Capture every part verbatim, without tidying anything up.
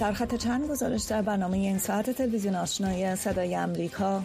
سرخط چند گزارش در برنامه این ساعت تلویزیون آشنای صدای امریکا.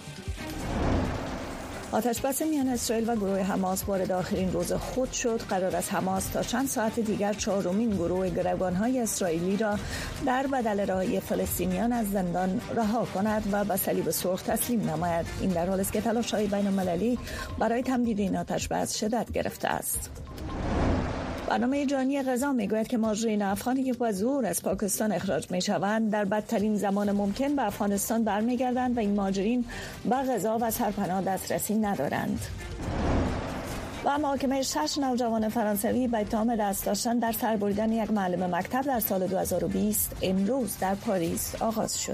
آتش‌بس میان اسرائیل و گروه حماس وارد آخرین روز خود شد. قرار است حماس تا چند ساعت دیگر چهارمین گروه گروگان‌های اسرائیلی را در بدل رهایی فلسطینیان از زندان رها کند و به صلیب سرخ تسلیم نماید. این در حالی است که تلاش‌های بین‌المللی برای تمدید این آتش‌بس شدت گرفته است. برنامه جهانی غذا میگوید که ماجرین افغانی که با زور از پاکستان اخراج میشوند در بدترین زمان ممکن به افغانستان برمیگردند و این ماجرین به غذا و سرپناه دسترسی ندارند. و محاکمه شش نوجوان فرانسوی به اتهام دست داشتن در سربریدن یک معلم مکتب در سال دو هزار و بیست امروز در پاریس آغاز شد.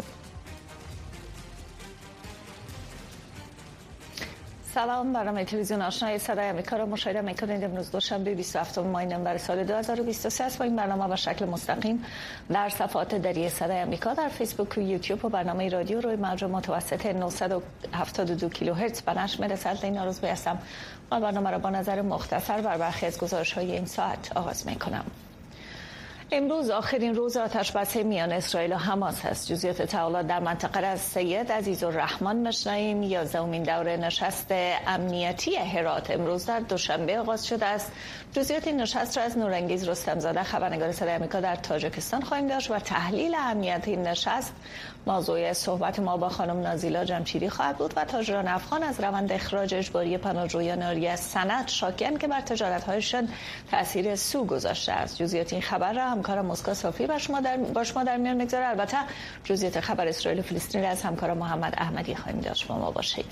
سلام، برنامه تلویزیون آشنای صدای آمریکا را مشاهده می‌کنید. امروز دوشنبه بیست و هفتم ماه نوامبر سال دو هزار و بیست و سه است و این برنامه به شکل مستقیم در صفحات دری صدای آمریکا در فیسبوک و یوتیوب و برنامه رادیو روی موج متوسط نهصد و هفتاد و دو کیلوهرتز به نشر می‌رسد. این روز هستم و برنامه را با نظر مختصر بر برخی از گزارش‌های این ساعت آغاز می‌کنم. امروز آخرین روز آتش‌بس میان اسرائیل و حماس است. جزئیات تعاملات در منطقه را از سید عزیزالرحمن میشنویم. یازدهمین دوره نشست امنیتی هرات امروز در دوشنبه آغاز شده است. جزئیات این نشست را از نورانگیز رستمزاده خبرنگار صدای آمریکا در تاجیکستان خواهیم داشت و تحلیل اهمیت این نشست موضوع صحبت ما با خانم نازیلا جمشیدی خواهد بود و تاجران افغان از روند اخراج اجباری پناهجویان عاریه از سند شاکی‌اند که بر تجارت‌هایشان تأثیر سو گذاشته است. جزئیات این خبر را همکارم مسکا صافی با شما در با شما در میان میگذاره. البته جزئیات خبر اسرائیل و فلسطین را از همکارم محمد احمدی خواهیم داشت. با ما باشید.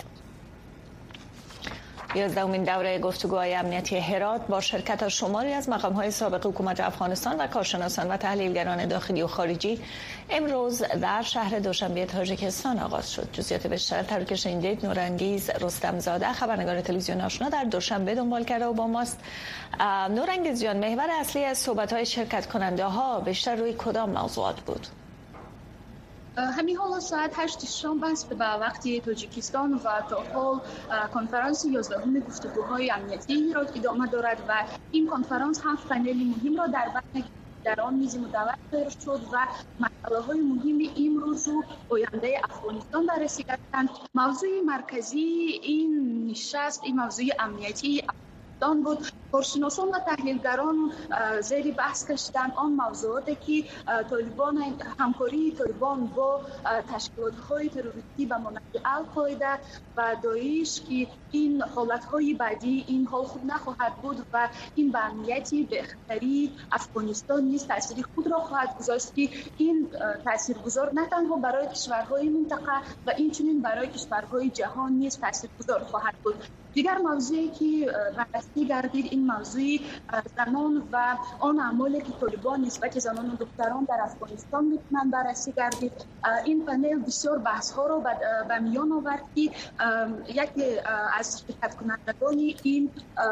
یازدهمین دوره گفتگوهای امنیتی هرات با شرکت شماری از مقام‌های سابق حکومت افغانستان و کارشناسان و تحلیلگران داخلی و خارجی امروز در شهر دوشنبه تاجیکستان آغاز شد. جزئیات بیشتر تر که شنیدید نورانگیز رستمزاده خبرنگار تلویزیون آشنا در دوشنبه دنبال کرده و با ماست. نورانگیز جان، محور اصلی از صحبت‌های شرکت کننده ها بیشتر روی کدام موضوعات بود؟ همین حالا ساعت هشت شام است به وقتی تاجیکستان و تا حال کنفرانس یازدهم گفتگوهای امنیتی را ادامه دارد و این کنفرانس هم پنل مهم را در بین در آن میز مدور شد و مسائل مهم امروز و آینده افغانستان بررسی کردند. موضوع مرکزی این نشست این موضوع امنیتی افغانستان بود. کارشناسان و تحلیلگران زیر بحث کشیدند آن موضوعاتی که طالبان همکاری طالبان با تشکیلات‌های تروریستی به مانند القاعده و داعش که این حالت‌های بعدی این حال خوب نخواهد بود و این به امنیتی به خطری افغانستان نیز تأثیر خود را خواهد گذاشت که این تاثیرگذار نه تنها برای کشورهای منطقه و اینچنین برای کشورهای جهان نیز تاثیرگذار خواهد بود. دیگر موضوعی که بررسی گردید این موضوع زنان و آن اعمالی که طالبان نسبت زنان و دختران در افغانستان میتونن بررسی گردید. این پنل بسیار بحث ها رو به میان آورد که یکی از شرکت کنندگان این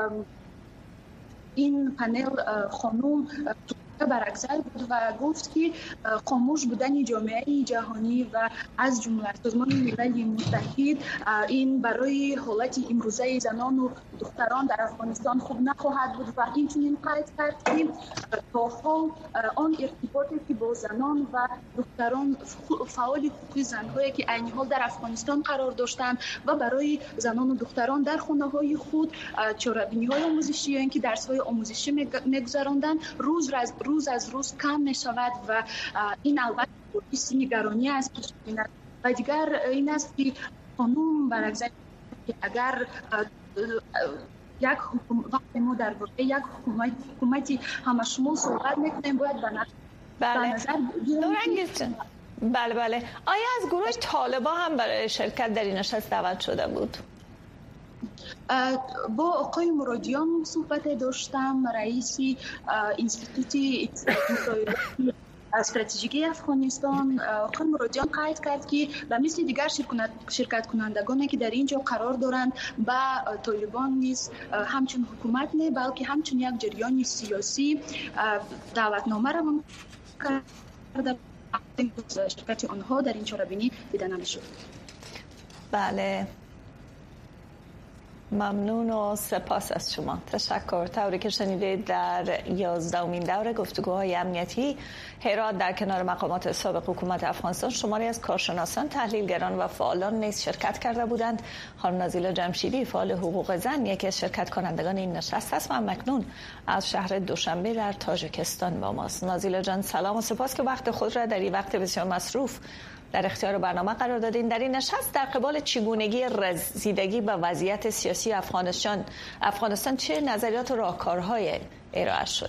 این پنل خانم برعکس‌ال بود و گفت که خاموش بودن جامعه جهانی و از جمله سازمان ملل متحد این برای حالت امروزه زنان و دختران در افغانستان خوب نخواهد بود و اینچنین قید کرد که تا حال آن ارتباطی که با زنان و دختران فعال حقوق زن‌هایی که عین حال در افغانستان قرار داشتند و برای زنان و دختران در خانه‌های خود چهاره‌بینی‌های آموزشی که درس‌های آموزشی می‌گذراندند روز از روز از روز کم می شود و این البته باعث نگرانی است و دیگر این است که قانون برعکس که اگر یک وقت ما در واقع یک حکومت حکومتی همشمول صحبت میکنیم باید به بله بله بله آیا از گروه طالبان هم برای شرکت در این نشست دعوت شده بود؟ با آقای مرادیان صحبت داشتم، رئیس انستیتوت استراتژیکی افغانستان. آقای مرادیان قید کرد که به مثل دیگر شرکت کنندگانی که در اینجا قرار دارند با طالبان نیز همچون حکومت نه بلکه همچون یک جریان سیاسی دعوتنامه را کرده شرکت آنها در این چهاره‌بینی دیده نمی‌شد. بله ممنون و سپاس از شما. تشکر. طوری که شنیدید در یازدهمین دوره گفتگوهای امنیتی هرات در کنار مقامات سابق حکومت افغانستان شماری از کارشناسان، تحلیلگران و فعالان نیز شرکت کرده بودند. خانم نازیلا جمشیدی فعال حقوق زن یکی از شرکت کنندگان این نشست است و مکنون از شهر دوشنبه در تاجیکستان با ماست. نازیلا جان سلام و سپاس که وقت خود را در این وقت بسیار مصروف در اختیار برنامه قرار دادین. در این نشست در قبال چگونگی رسیدگی به وضعیت سیاسی افغانستان افغانستان چه نظریات و راهکارهای ارائه شد؟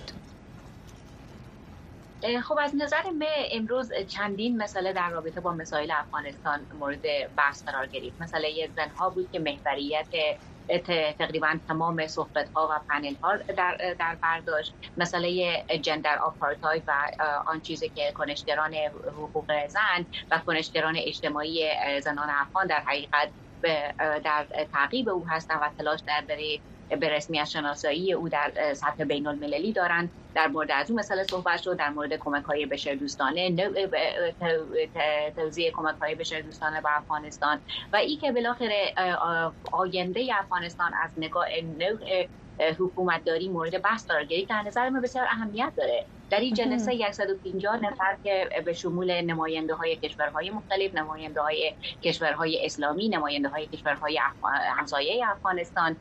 خب از نظر من امروز چندین مسئله در رابطه با مسائل افغانستان مورد بحث قرار گرفت. مسئله زنها بود که محوریت تقریبا تمام صحبت‌ها و پنل‌ها در در برداشت. مسئله جندر آپارتاید و آن چیزی که کنشگران حقوق زن و کنشگران اجتماعی زنان افغان در حقیقت در تعقیب او هستند و تلاش در برای به رسمیت شناسایی او در سطح بین المللی دارند. در مورد از اون مسئله صحبت شد، در مورد کمک‌های بشردوستانه، توزیع کمک‌های بشردوستانه به افغانستان و ای که بالاخره آینده افغانستان از نگاه نوع حکومتداری مورد بحث قرار گرفت. در نظر من بسیار اهمیت داره. در این جلسه صد و پنجاه نفر که به شمول نماینده‌های کشورهای مختلف، نماینده‌های کشورهای اسلامی، نماینده‌های کشورهای همسایه افغانستان،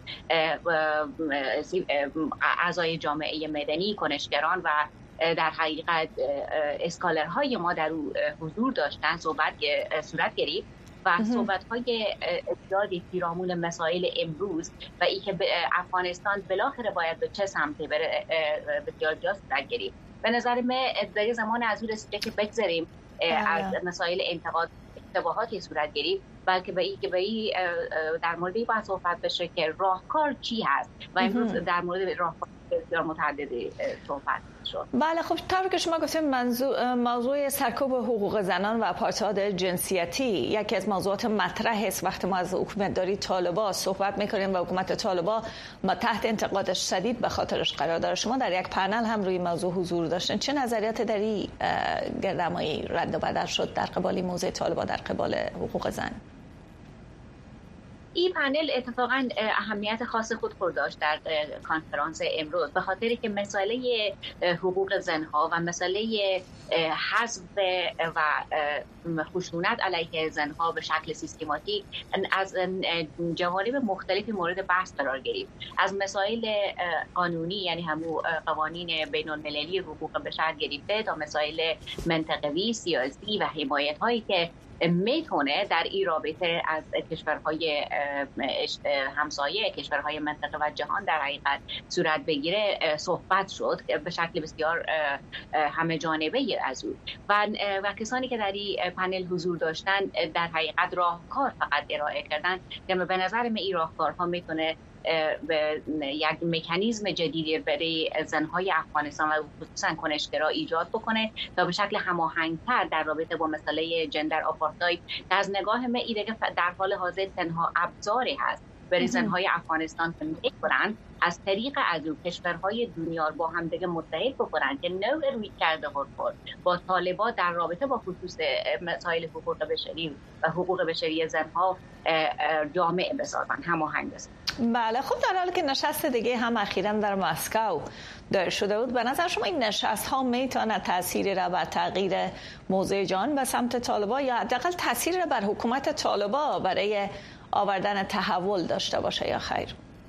اعضای جامعه مدنی، کنشگران و در حقیقت اسکالرهای ما در او حضور داشتن صحبت صورت گرفت و صحبت‌های زیادی پیرامون مسائل امروز و ای که افغانستان بالاخره باید به چه سمتی بره بسیار جا صورت گرفت. به نظر من در زمان از اون رسیده که بگذاریم از مسائل انتقاد اشتباهاتی صورت گرفت، بلکه به این که به این در مورد این باید صحبت بشه که راهکار چی هست و امروز در مورد راهکار بسیار متعددی صحبت شد. بله خب طور که شما گفتیم موضوع, موضوع سرکوب حقوق زنان و آپارتاید جنسیتی یکی از موضوعات مطرح است وقتی ما از حکومتداری طالبان صحبت میکنیم و حکومت طالبان ما تحت انتقاد شدید به خاطرش قرار داره. شما در یک پنل هم روی موضوع حضور داشتین. چه نظریات در این گردهمایی رد و بدل شد در قبال موضوع طالبان در قبال حقوق زن؟ این پنل اتفاقا اهمیت خاص خود خود داشت در کنفرانس امروز به خاطری که مسئله حقوق زنها و مسئله حذف و خشونت علیه زنها به شکل سیستماتیک از جوانب مختلفی مورد بحث قرار گرفت. از مسائل قانونی یعنی همون قوانین بین المللی حقوق بشر گرفته تا مسائل منطقوی، سیاسی و حمایت هایی که میتونه در این رابطه از کشورهای همسایه، کشورهای منطقه و جهان در حقیقت صورت بگیره صحبت شد به شکل بسیار همه جانبه از او و و کسانی که در این پنل حضور داشتن در حقیقت راهکار فقط ارائه کردن که به نظر من این راهکارها میتونه به یک مکانیزم جدیدی برای زنهای افغانستان و خصوصا کنشگرا ایجاد بکنه تا به شکل هماهنگتر در رابطه با مسئله جندر آپارتاید از نگاه من ایده که در حال حاضر تنها ابزاری هست برای زنهای افغانستان که میکنن از طریق از او کشورهای دنیا با هم دیگه متحد بکنن که نوع روی کرده خود با طالبان در رابطه با خصوص مسائل حقوق بشری و حقوق بشری زنها جامع بسازن، هماهنگ بسازن. بله خب در حالی که نشست دیگه هم اخیراً در مسکو دایر شده بود، به نظر شما این نشست ها میتونه تأثیری را بر تغییر موضوع جهان به سمت طالبان یا حداقل تأثیری را بر حکومت طالبان برای آوردن تحول داشته باشه یا خیر؟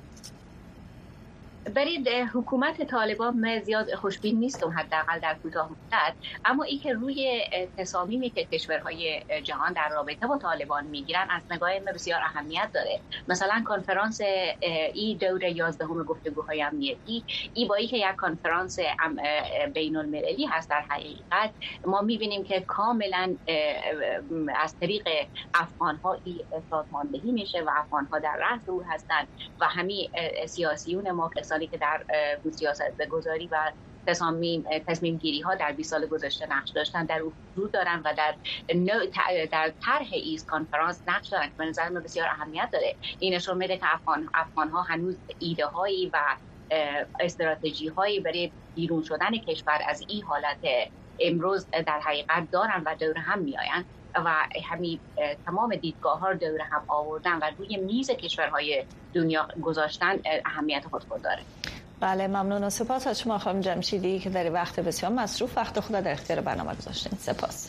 برای حکومت طالبان من زیاد خوشبین نیستم حداقل در کوتاه مدت، اما این که روی تصامیمی که کشورهای جهان در رابطه با طالبان میگیرن از نگاه من بسیار اهمیت داره. مثلا کنفرانس ای دور یازدهم گفتگوهای امنیتی ای با ای که یک کنفرانس بین المللی هست در حقیقت ما میبینیم که کاملا از طریق افغان‌ها ای سازماندهی میشه و افغان‌ها در رأس او هستند و همین سیاسیون ما که در سیاست گذاری و تصمیم تصمیم گیری ها در بیست سال گذشته نقش داشتن در حضور دارن و در در طرح ایست کانفرانس نقش دارن که به نظر من بسیار اهمیت داره. این نشون میده که افغان افغان ها هنوز ایده هایی و استراتژی هایی برای بیرون شدن کشور از این حالت امروز در حقیقت دارن و دور هم میآیند و همین تمام دیدگاه ها رو دور هم آوردن و روی میز کشورهای دنیا گذاشتن اهمیت خود خود داره. بله ممنون و سپاس از شما خانم جمشیدی که در وقت بسیار مصروف وقت خود در اختیار برنامه گذاشتین. سپاس.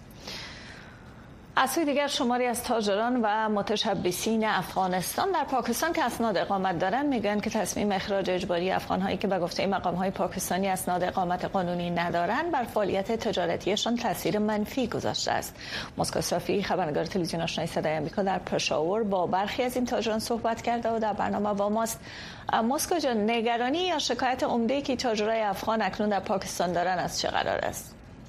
از سوی دیگر شماری از تاجران و متشبثین افغانستان در پاکستان که اسناد اقامت دارند میگن که تصمیم اخراج اجباری افغان‌هایی که به گفته مقام‌های پاکستانی اسناد اقامت قانونی ندارند بر فعالیت تجارتیشان تاثیر منفی گذاشته است. مسکو صافی خبرنگار تلویزیون آشنای صدای آمریکا در پشاور با برخی از این تاجران صحبت کرده و در برنامه با ماست. مسکو جان، نگرانی یا شکایت عمده‌ای که تاجرای افغان اکنون در پاکستان دارند از چه قرار است؟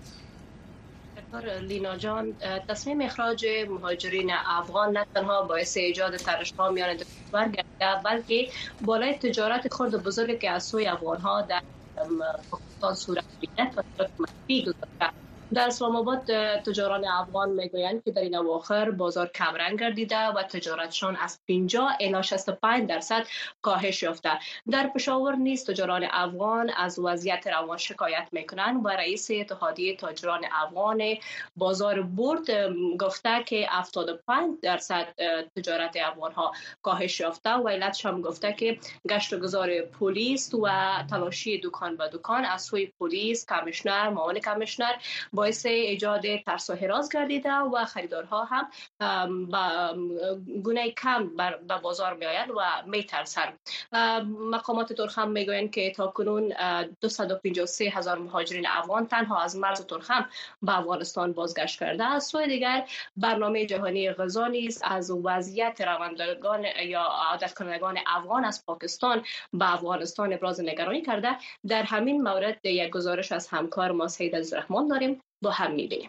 لینا جان، تصمیم اخراج مهاجرین افغان نه تنها باعث ایجاد ترش‌ها میان کشور گردیده بلکه بالای تجارت خرد و بزرگ که از سوی افغان‌ها در پاکستان صورت می‌گیرد و تاثیر منفی گذاشته. در اسلام آباد تجاران افغان میگویند که در این اواخر بازار کمرنگ گردیده و تجارتشان از پنجاه الی شصت و پنج درصد کاهش یافته. در پشاور نیز تجاران افغان از وضعیت روان شکایت میکنند و رئیس اتحادیه تاجران افغان بازار برد گفته که هفتاد و پنج درصد تجارت افغان ها کاهش یافته و علتش هم گفته که گشت و گذار پلیس و تلاشی دکان به دکان از سوی پلیس، کمیشنر، معاون کمیشنر باعث ایجاد ترس و هراس گردیده و خریدارها هم با گونه کم به بازار می آیند و می ترسند. مقامات ترخم می گویند که تا کنون دویست و پنجاه و سه هزار مهاجرین افغان تنها از مرز ترخم به افغانستان بازگشت کرده. از سوی دیگر برنامه جهانی غذا نیز از وضعیت روندگان یا عادت کنندگان افغان از پاکستان به افغانستان ابراز نگرانی کرده. در همین مورد یک گزارش از همکار ما سید عزیزرحمان داریم، با هم می‌بینیم.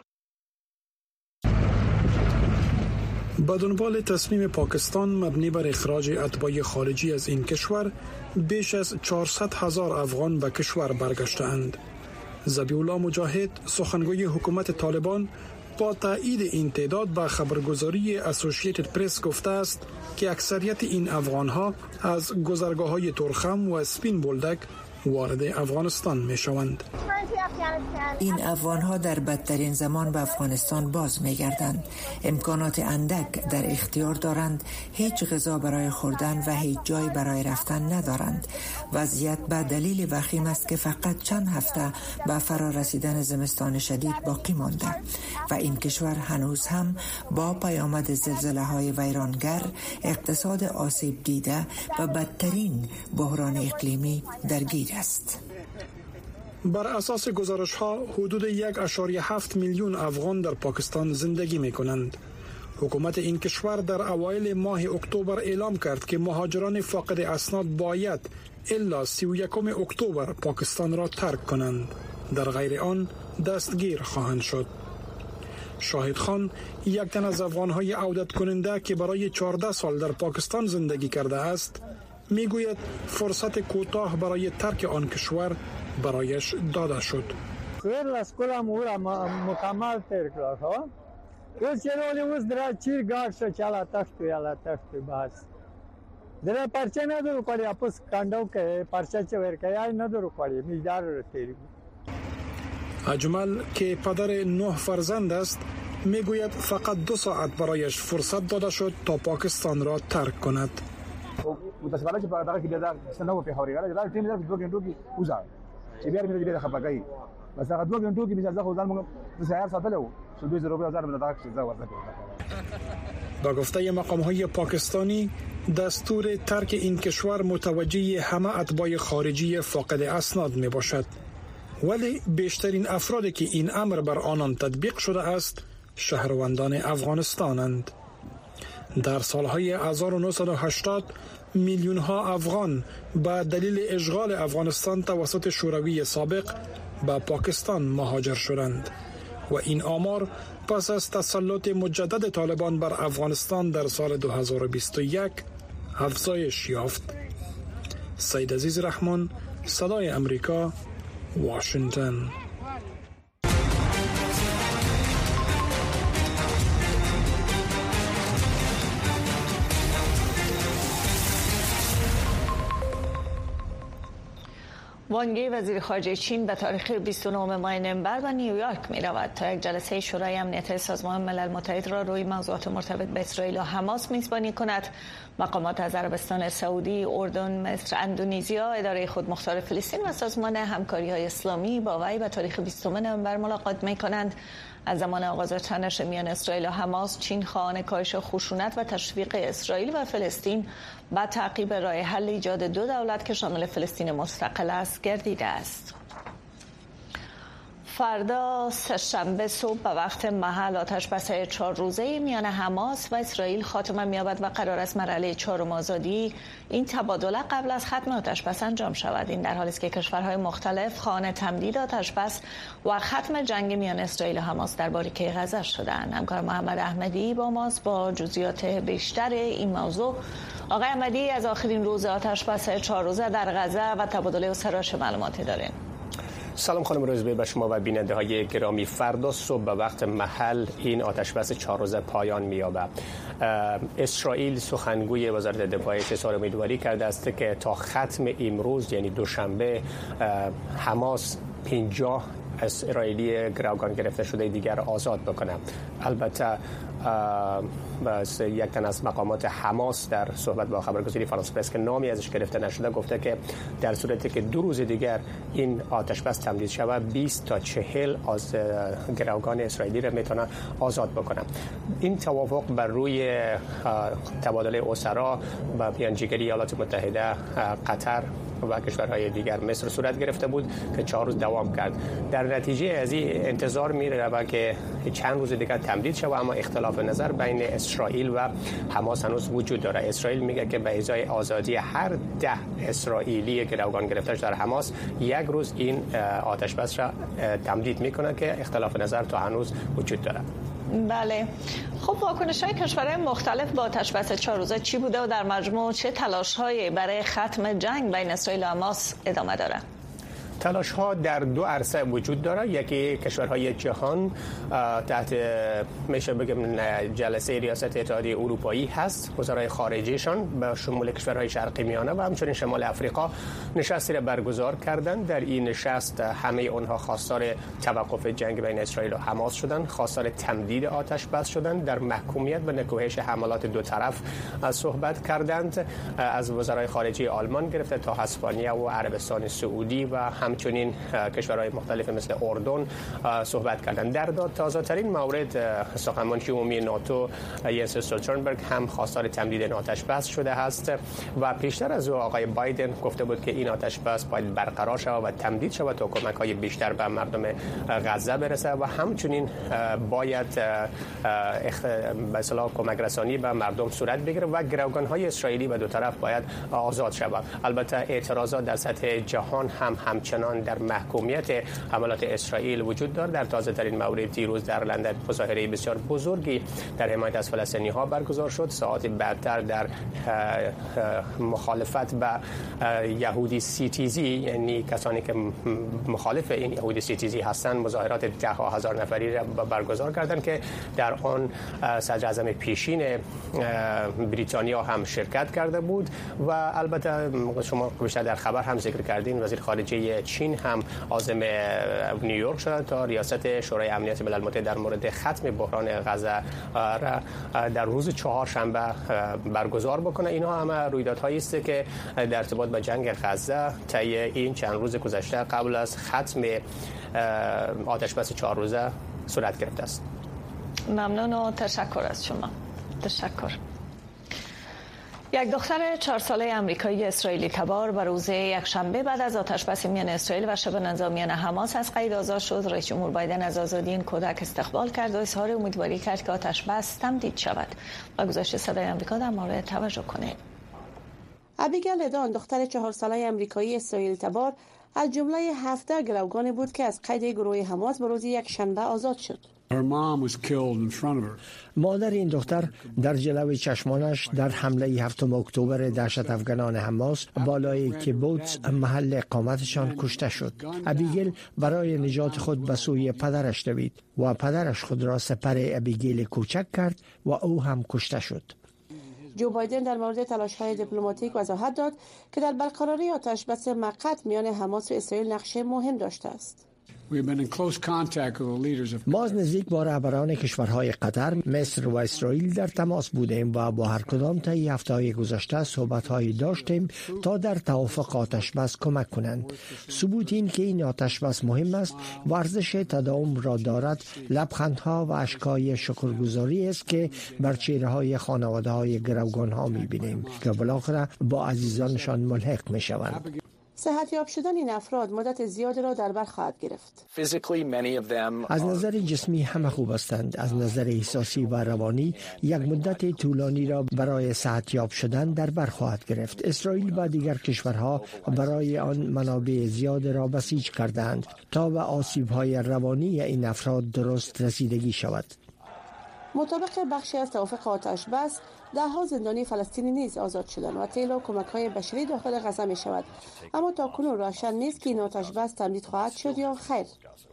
با دنبال تصمیم پاکستان مبنی بر اخراج اتباع خارجی از این کشور، بیش از چهارصد هزار افغان به کشور برگشته‌اند. ذبیح الله مجاهد، سخنگوی حکومت طالبان، با تایید این تعداد به خبرگزاری اسوسییتد پرس گفته است که اکثریت این افغان‌ها از گذرگاه‌های ترخم و سپین بولدک وارد افغانستان می شوند. این افغان‌ها در بدترین زمان به افغانستان باز می گردند. امکانات اندک در اختیار دارند، هیچ غذا برای خوردن و هیچ جای برای رفتن ندارند. وضعیت به دلیل وخیم است که فقط چند هفته به فرا رسیدن زمستان شدید باقی مانده و این کشور هنوز هم با پیامد زلزله‌های ویرانگر، اقتصاد آسیب دیده و بدترین بحران اقلیمی درگیر است. بر اساس گزارش ها حدود یک ممیز هفت میلیون افغان در پاکستان زندگی می کنند. حکومت این کشور در اوایل ماه اکتبر اعلام کرد که مهاجران فاقد اسناد باید الا سی و یکم اکتبر پاکستان را ترک کنند. در غیر آن دستگیر خواهند شد. شاهد خان، یک تن از افغان‌های عودت کننده که برای چهارده سال در پاکستان زندگی کرده است، میگوید فرصت کوتاه برای ترک آن کشور برایش داده شد. سویر لسکولا مورا مکمل ترک لاد ها. یه چنولی وز درا چیر گاش چالا تختو یالا تختو باز. درا پرچه ندارو کاری اپس کاندو که پرچه چه ورکایی ندارو کاری میدار رو تیری. اجمل که پدر نه فرزند است میگوید فقط دو ساعت برایش فرصت داده شد تا پاکستان را ترک کند. متاسفانه چې په دغه کې دا څنګه په خوريګره دا ټیم دا دوه غنټو کې وځه چې بیا موږ دې خبرګای بس هغه دوه غنټو کې به ځکه خدای موږ د سهار ساتلو شو دوه زره هزار من دغه څه ورته با گفته مقام‌های پاکستانی دستور ترک این کشور متوجه همه اتباع خارجی فاقد اسناد می باشد، ولی بیشترین افرادی که این امر بر آنان تطبیق شده است شهروندان افغانستانند. در سالهای هزار و نهصد و هشتاد میلیون ها افغان به دلیل اشغال افغانستان توسط شوروی سابق به پاکستان مهاجر شدند و این آمار پس از تسلط مجدد طالبان بر افغانستان در سال دو هزار و بیست و یک افزایش یافت. سید عزیز رحمان، صدای امریکا، واشنگتن. وانگی وزیر خارجه چین به تاریخ بیست و نهم ماه نوامبر به نیویورک می رود تا یک جلسه شورای امنیت سازمان ملل متحد را روی موضوعات مرتبط به اسرائیل و حماس میزبانی کند. مقامات از عربستان سعودی، اردن، مصر، اندونزیا، اداره خودمختار فلسطین و سازمان همکاری های اسلامی با وی به تاریخ بیستم نوامبر ملاقات می کنند. از زمان آغاز تنش میان اسرائیل و حماس، چین خواهان کاهش خشونت و تشویق اسرائیل و فلسطین با تعقیب راه حل ایجاد دو دولت که شامل فلسطین مستقل است گردیده است. فردا سه‌شنبه صبح به وقت محل آتش‌بس چهار روزه میان حماس و اسرائیل خاتمه می‌یابد و قرار است مرحله چهارم آزادی این تبادله قبل از ختم آتش‌بس انجام شود. این در حالی است که کشورهای مختلف خواهان تمدید آتش‌بس و ختم جنگ میان اسرائیل و حماس در باریکه غزه شدند. همکار محمد احمدی با ماست با جزئیات بیشتر این موضوع. آقای احمدی، از آخرین روز آتش‌بس چهار روزه در غزه و تبادل اسرا چه معلوماتی دارین؟ سلام خانم روزبه به شما و بیننده های گرامی. فردا صبح به وقت محل این آتش‌بس چهار روزه پایان می‌یابد. اسرائیل سخنگوی وزارت دفاعش اظهار امیدواری کرده است که تا ختم امروز یعنی دوشنبه حماس پنجاه اسرائیلی گروگان گرفته شده دیگر آزاد بکنه. البته بس یک تن از مقامات حماس در صحبت با خبرگزاری فرانس پرس که نامی ازش گرفته نشده گفته که در صورتی که دو روز دیگر این آتش‌بس تمدید شود بیست تا چهل از گروگان اسرائیلی را میتونه آزاد بکنه. این توافق بر روی تبادل اسرا با میانجیگری ایالات متحده، قطر و کشورهای دیگر مصر صورت گرفته بود که چهار روز دوام کرد. در نتیجه از این انتظار میره که چند روز دیگر تمدید شود، اما اختلاف نظر بین اسرائیل و حماس هنوز وجود داره. اسرائیل میگه که به ازای آزادی هر ده اسرائیلی گروگان گرفته در حماس یک روز این آتش‌بس را تمدید میکنه که اختلاف نظر تا هنوز وجود داره. بله، خب واکنش‌های کشورهای مختلف با آتش‌بس چهار روزه چی بوده و در مجموع چه تلاش‌هایی برای ختم جنگ بین اسرائیل و حماس ادامه داره؟ تلاش ها در دو عرصه وجود داره. یکی کشورهای جهان تحت میشه بگم جلسه ریاست اتحادیه اروپایی هست، وزرای خارجیشان به شمول کشورهای شرقی میانه و همچنین شمال افریقا نشستی را برگزار کردن. در این نشست همه اونها خواستار توقف جنگ بین اسرائیل و حماس شدن، خواستار تمدید آتش بس شدن، در محکومیت به نکوهش حملات دو طرف صحبت کردند. از وزرای خارجه آلمان گرفته تا اسپانیا و عربستان سعودی و همچنین کشورهای مختلف مثل اردن صحبت کردند. در تازه ترین مورد سخنگوی عمومی ناتو ینس استولتنبرگ هم خواستار تمدید آتش بس شده است و پیشتر از او آقای بایدن گفته بود که این آتش بس باید برقرار شود و تمدید شود تا کمک‌های بیشتر به مردم غزه برسه و همچنین باید به اصطلاح کمک رسانی به مردم صورت بگیره و گروگان‌های اسرائیلی به دو طرف باید آزاد شود. البته اعتراضات در سطح جهان هم همچنان در محکومیت حملات اسرائیل وجود دارد. در تازه ترین مورد دیروز در لندن مظاهره بسیار بزرگی در حمایت از فلسطینی‌ها برگزار شد. ساعت بعدتر در مخالفت با یهودی سیتیزی، یعنی کسانی که مخالف این یهودی سیتیزی هستند، مظاهرات ده هزار نفری را برگزار کردند که در آن صدر اعظم پیشین بریتانیا هم شرکت کرده بود و البته شما بیشتر در خبر هم ذکر کردین وزیر خارجه چین هم عازم نیویورک شد تا ریاست شورای امنیت ملل متحد در مورد ختم بحران غزه را در روز چهارشنبه برگزار بکنه. اینها همه رویدادهایی است که در ارتباط با جنگ غزه طی این چند روز گذشته قبل از ختم آتش‌بس چهار روزه صورت گرفته است. ممنون و تشکر از شما. تشکر. یک دختر چهار ساله آمریکایی اسرائیلی تبار به روز یکشنبه بعد از آتش‌بس میان اسرائیل و شبه نظامیان حماس از قید آزاد شد. رئیس جمهور بایدن از آزادی این کودک استقبال کرد و اظهار امیدواری کرد که آتش‌بس تمدید شود. با گزارش صدای آمریکا در مورد توجه کنید. ابیگل ادان دختر چهار ساله آمریکایی اسرائیلی تبار از جمله هفده گروگانی بود که از قید گروه حماس به روز یکشنبه آزاد شد. مادر این دختر در جلوی چشمانش در حمله هفتم اکتبر دهشت افغانان حماس بالای کیبوتز محل اقامتشان کشته شد. ابیگیل برای نجات خود به سوی پدرش دوید و پدرش خود را سپر ابیگیل کوچک کرد و او هم کشته شد. جو بایدن در مورد تلاش‌های دیپلماتیک وضاحت داد که در برقراری آتش‌بس موقت میان حماس و اسرائیل نقش مهم داشته است. ما از نزدیک با رهبران کشورهای قطر، مصر و اسرائیل در تماس بودیم و با هر کدام طی هفته‌های گذشته صحبت‌هایی داشتیم تا در توافق آتش‌بس کمک کنند. ثبوت این که این آتش‌بس مهم است و ارزش تداوم را دارد، لبخندها و اشک‌های شکرگزاری است که بر چهره‌های خانواده‌های گروگان‌ها می‌بینیم که بالاخره با عزیزانشان ملحق می‌شوند. صحتیاب شدن این افراد مدت زیادی را در بر خواهد گرفت. از نظر جسمی همه خوب هستند. از نظر احساسی و روانی یک مدت طولانی را برای صحتیاب شدن در بر خواهد گرفت. اسرائیل و دیگر کشورها برای آن منابع زیاد را بسیج کردند تا به آسیب‌های روانی این افراد درست رسیدگی شود. مطابق بخشی از توافق آتش بس، ده ها زندانی فلسطینی نیز آزاد شدند و طیل و کمک‌های بشری داخل غزه می شود. اما تاکنون روشن نیست که این آتش بس تمدید خواهد شد یا خیر.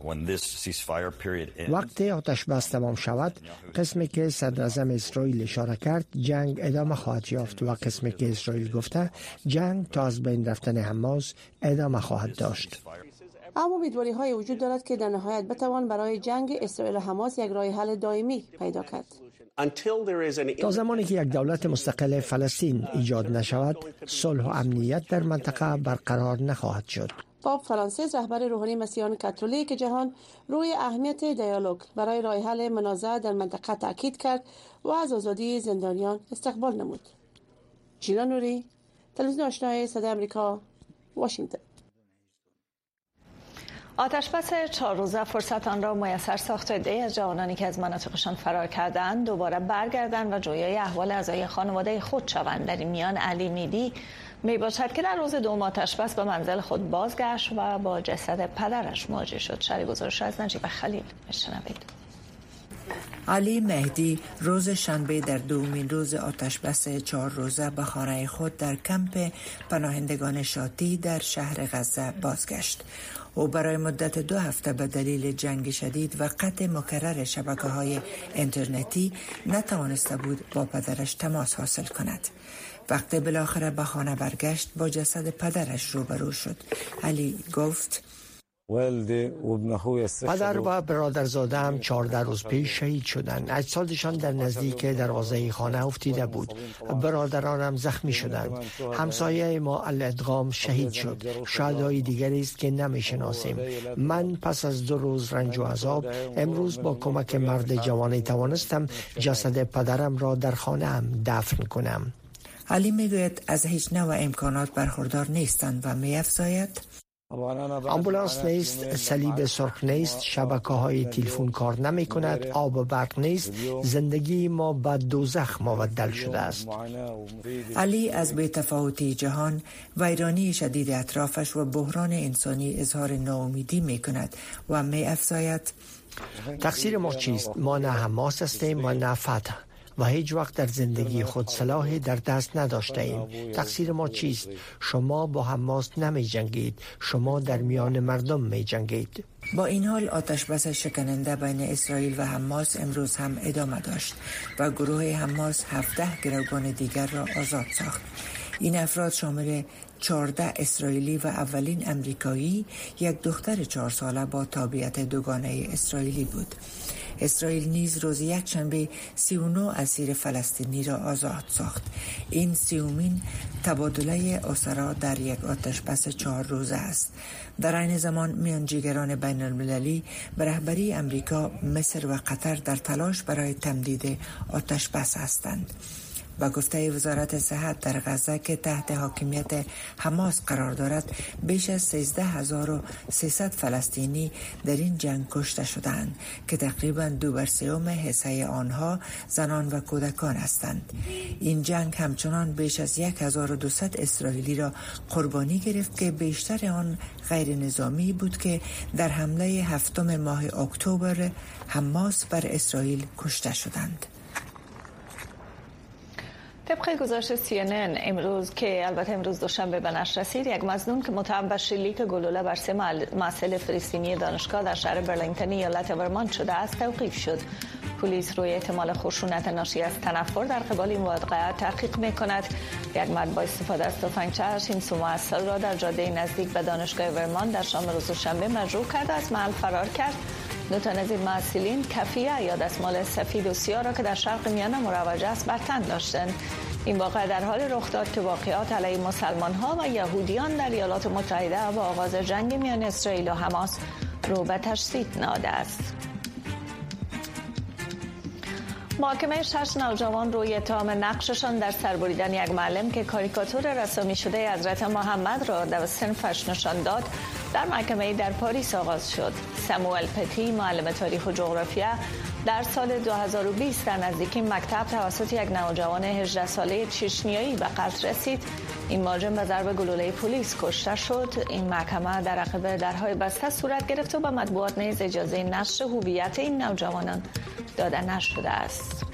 وقتی آتش بس تمام شود، قسمی که صدراعظم اسرائیل اشاره کرد جنگ ادامه خواهد یافت و قسمی که اسرائیل گفته جنگ تا از بین رفتن حماس ادامه خواهد داشت. اما امیدواری های وجود دارد که در نهایت بتوان برای جنگ اسرائیل و حماس یک راه حل دائمی پیدا کرد. تا زمانی که یک دولت مستقل فلسطین ایجاد نشود، صلح و امنیت در منطقه برقرار نخواهد شد. پاپ فرانسیس رهبر روحانی مسیحیان کاتولیک جهان روی اهمیت دیالوگ برای راه حل منازعه در منطقه تاکید کرد و از آزادی زندانیان استقبال نمود. جینا نوری، تلویزیون آشنای صدای آمریکا، واشنگتن. آتشبس چهار روزه فرصت آن را میسر ساخت عده‌ای از جوانانی که از مناطقشان فرار کردند دوباره برگردند و جویای احوال اعضای خانواده خود شوند. در این میان علی میدی می باشد که در روز دوم آتشبس به منزل خود بازگشت و با جسد پدرش مواجه شد. شرح گزارش از نجیب خلیل بشنوید. علی مهدی روز شنبه در دومین روز آتشبس چهار روزه به خانه خود در کمپ پناهندگان شاتی در شهر غزه بازگشت. او برای مدت دو هفته به دلیل جنگ شدید و قطع مکرر شبکه‌های اینترنتی نتوانسته بود با پدرش تماس حاصل کند. وقتی بالاخره به خانه برگشت با جسد پدرش روبرو شد. علی گفت: پدر و برادرزاده‌ام چهارده روز پیش شهید شدند. اجسادشان در نزدیک دروازه خانه افتیده بود. برادرانم زخمی شدند. همسایه ما الادغام شهید شد. شهدای دیگری است که نمی‌شناسیم. من پس از دو روز رنج و عذاب امروز با کمک مرد جوانی توانستم جسد پدرم را در خانه‌ام دفن کنم. علی میگوید از هیچ نوع امکانات برخوردار نیستند و می‌افزاید: آمبولانس نیست، صلیب سرخ نیست، شبکه های تلفن کار نمی کند، آب و برق نیست. زندگی ما به دوزخ مبدل شده است. علی از بی‌تفاوتی جهان، ویرانی شدید اطرافش و بحران انسانی اظهار ناامیدی می کند و می افزاید: تقصیر ما چیست؟ ما نه حماس هستیم و نه فتح و هیچ وقت در زندگی خود سلاحی در دست نداشته ایم. تقصیر ما چیست؟ شما با حماس نمی جنگید، شما در میان مردم می جنگید. با این حال آتشبس شکننده بین اسرائیل و حماس امروز هم ادامه داشت و گروه حماس هفده گروگان دیگر را آزاد ساخت. این افراد شامل چهارده اسرائیلی و اولین امریکایی، یک دختر چهار ساله با تابعیت دوگانه اسرائیلی بود. اسرائیل نیز روز یک شنبه سی و نه اسیر فلسطینی را آزاد ساخت. این سیومین تبادله اسرا در یک آتشبس چهار روزه است. در این زمان میانجیگران بین المللی به رهبری امریکا، مصر و قطر در تلاش برای تمدید آتشبس هستند. با گفته وزارت صحت در غزه که تحت حاکمیت حماس قرار دارد، بیش از سیزده هزار و سیصد فلسطینی در این جنگ کشته شدند که تقریباً دو بر سوم حصه آنها زنان و کودکان هستند. این جنگ همچنان بیش از هزار و دویست اسرائیلی را قربانی گرفت که بیشتر آن غیر نظامی بود که در حمله هفتم ماه اکتبر حماس بر اسرائیل کشته شدند. طبق گزارش سی ان ان امروز که البته امروز دوشنبه به نشر رسید، یک مظنون که متهم به شلیک گلوله بر سه محصل فلسطینی دانشگاه در شهر برلینگتن ایالت ورمانت شده است توقیف شد. پلیس روی احتمال خشونت ناشی از تنفر در قبال این واقعه تحقیق می‌کند. یک مرد با استفاده از تفنگچه شیمسو موصل را در جاده نزدیک به دانشگاه ورمان در شام روز شنبه مجروح کرد و از محل فرار کرد. دو تن از این محصلین کفیه یا دستمال سفید و سیاه را که در شرق میانه مروج است بر تن داشتند. این واقعه در حال رخ داد که واقعات علیه مسلمان‌ها و یهودیان در ایالات متحده با آغاز جنگ میان اسرائیل و حماس رو به تشدید نهاده است. محاکمه شش نوجوان روی اتهام نقششان در سربریدن یک معلم که کاریکاتور رسامی شده حضرت محمد را در صنفش نشان داد در محکمه در پاریس آغاز شد. ساموئل پتی، معلم تاریخ و جغرافیا، در سال دو هزار و بیست در نزدیکی مکتب توسط یک نوجوان هجده ساله چچنیایی به قتل رسید. این مهاجم به ضرب گلوله پلیس کشته شد. این محکمه در عقب درهای بسته صورت گرفت و به مطبوعات نیز اجازه نشر هویت این نوجوانان داده نشده است.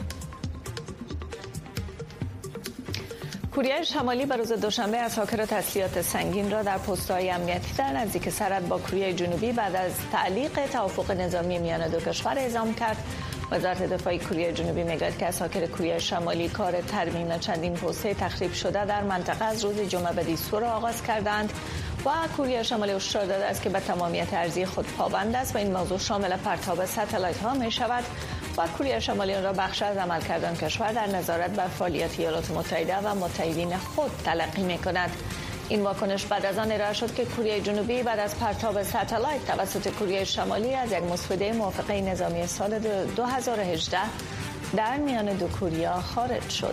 کره شمالی به روز دوشنبه اساکر تسلیحات سنگین را در پست‌های امنیتی در نزدیک سرحد با کره جنوبی بعد از تعلیق توافق نظامی میان دو کشور اعزام کرد. وزارت دفاع کره جنوبی میگوید که اساکر کره شمالی کار ترمیم چندین پست تخریب شده در منطقه از روز جمعه به دیسو را آغاز کردند و کره شمالی هشدار داده است که به تمامیت ارضی خود پابند است و این موضوع شامل پرتاب ستلایت ها می شود و کره شمالی را بخش از عملکرد کشور در نظارت بر فعالیت ایالات متحده و متحدین خود تلقی می کند. این واکنش بعد از آن ارائه شد که کره جنوبی بعد از پرتاب ستلایت توسط کره شمالی از یک مسوده موافقه نظامی سال دو هزار و هجده در میان دو کره خارج شد.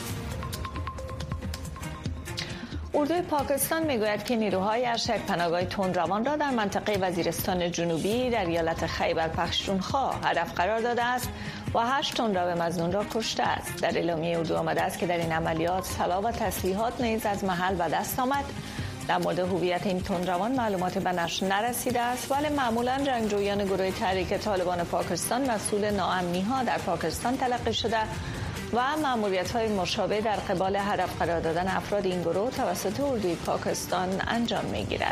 اردوی پاکستان میگوید که نیروهایش یک پناهگاه تندروان را در منطقه وزیرستان جنوبی در ایالت خیبر پختونخوا هدف قرار داده است و هشت تندرو مظنون را کشته است. در اعلامیه اردو آمده است که در این عملیات سلاح و تسلیحات نیز از محل به دست آمد. در مورد هویت این تندروان معلومات به نشر نرسیده است، ولی معمولا جنگجویان گروه تحریک طالبان پاکستان مسئول ناامنی‌ها در پاکستان تلقی شده و مأموریت‌های مشابه در قبال هدف قرار دادن افراد این گروه توسط اردوی پاکستان انجام می‌گیرد.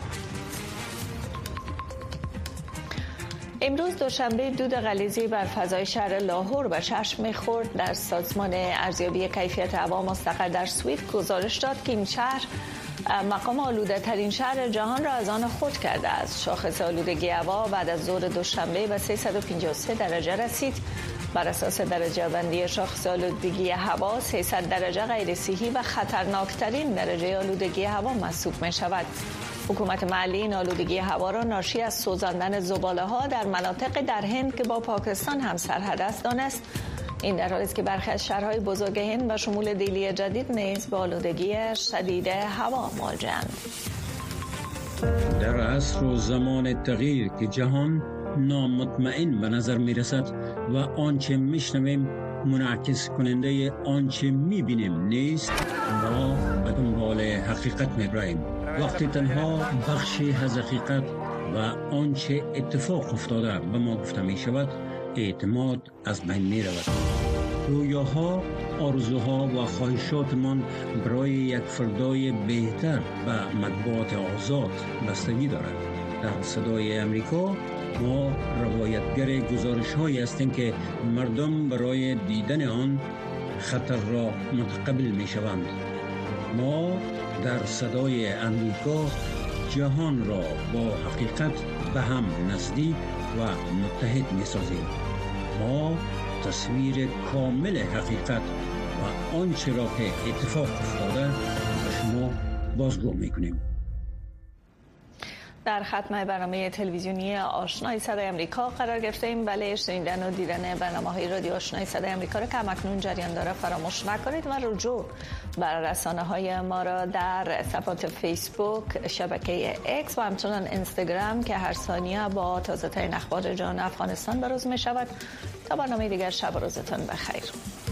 امروز دوشنبه دود غلیظی بر فضای شهر لاهور به چشم می‌خورد. در سازمان ارزیابی کیفیت هوا مستقر در سوئد گزارش داد که این شهر مقام آلوده ترین شهر جهان را از آن خود کرده است. شاخص آلودگی هوا بعد از ظهر دوشنبه به سیصد و پنجاه و سه درجه رسید. بر اساس درجه بندی شاخص آلودگی هوا سیصد درجه غیر صحی و خطرناکترین درجه آلودگی هوا محسوب می شود. حکومت محلی این آلودگی هوا را ناشی از سوزاندن زباله ها در مناطق در هند که با پاکستان هم سرحد است دانست. این در حالی است که برخی از شهرهای بزرگ هند و شمول دهلی جدید نیز با آلودگی شدید هوا مواجه‌اند. در عصر و زمان تغییر که جهان نامطمئن به نظر می رسد و آنچه می شنویم منعکس کننده آنچه می بینیم نیست، ما به دنبال حقیقت می بریم. وقتی تنها بخشی از حقیقت و آنچه اتفاق افتاده به ما گفته می شود، اعتماد از بین می رود. رویاها، آرزوها و خواهشاتمان برای یک فردای بهتر و مطبوعات آزاد بستگی دارد. در صدای امریکا ما روایتگر گزارش هایی هستیم که مردم برای دیدن آن خطر را متقبل می شوند. ما در صدای امریکا جهان را با حقیقت به هم نزدیک و متحد می سازیم. ما تصویر کامل حقیقت و آنچه را که اتفاق افتاده به شما بازگو می کنیم. در ختم برنامه تلویزیونی آشنای صدای امریکا قرار گرفتیم. بله، شنیدن و دیدن برنامه‌های رادیو آشنای صدای امریکا را که همکنون جریان داره فراموش نکنید و رجوع بر رسانه‌های ما را در صفحات فیسبوک، شبکه اکس و همچنین اینستاگرام که هر ثانیه با تازه‌ترین اخبار جهان افغانستان بروز می‌شود. تا برنامه دیگر، شب و روزتان بخیر.